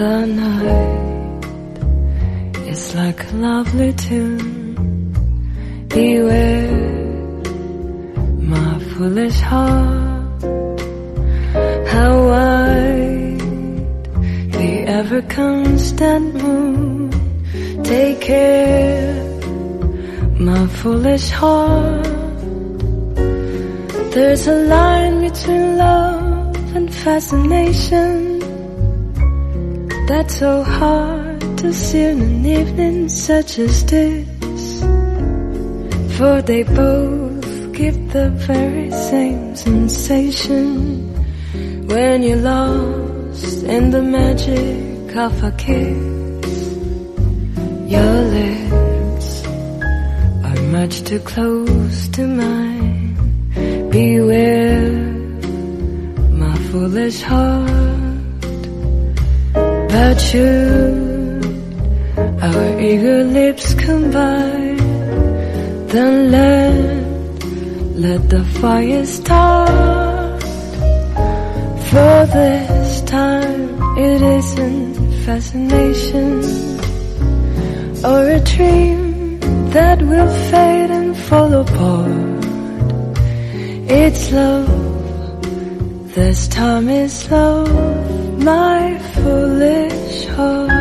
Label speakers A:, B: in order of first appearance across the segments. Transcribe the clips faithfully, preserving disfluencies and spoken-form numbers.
A: The night is like a lovely tune. Beware, my foolish heart, how wide the ever-constant moon. Take care, my foolish heart. There's a line between love and fascination that's so hard to see in an evening such as this. For they both give the very same sensation when you're lost in the magic of a kiss. Your lips are much too close to mine. Beware, my foolish heart. But should our eager lips combine, then let, let the fire start. For this time it isn't fascination or a dream that will fade and fall apart. It's love, this time is love, my foolish heart.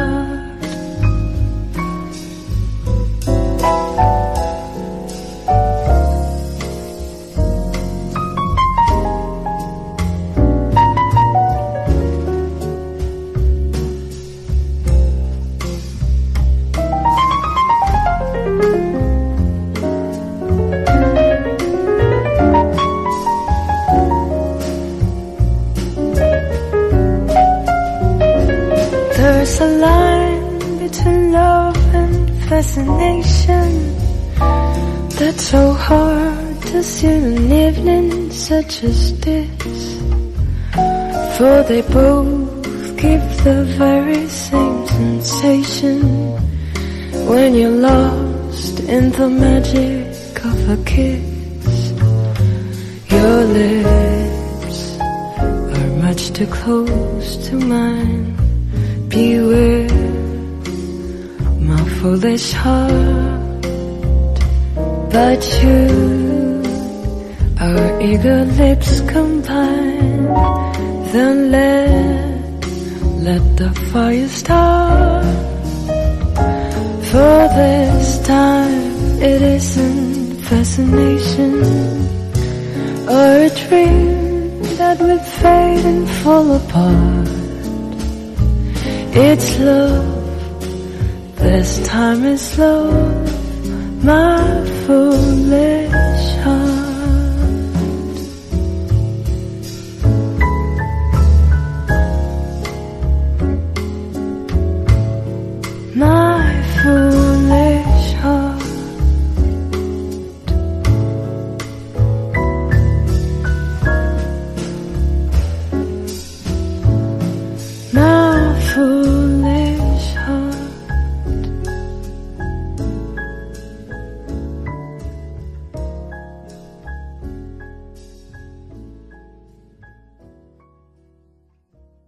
A: There's a line between love and fascination that's so hard to see in an evening such as this. For they both give the very same sensation when you're lost in the magic of a kiss. Your lips are much too close to mine. Beware, my foolish heart. But should our eager lips combine, then let, let the fire start. For this time it isn't fascination or a dream that will fade and fall apart. It's love, this time is love, my foolish heart. My foolish heart. My foolish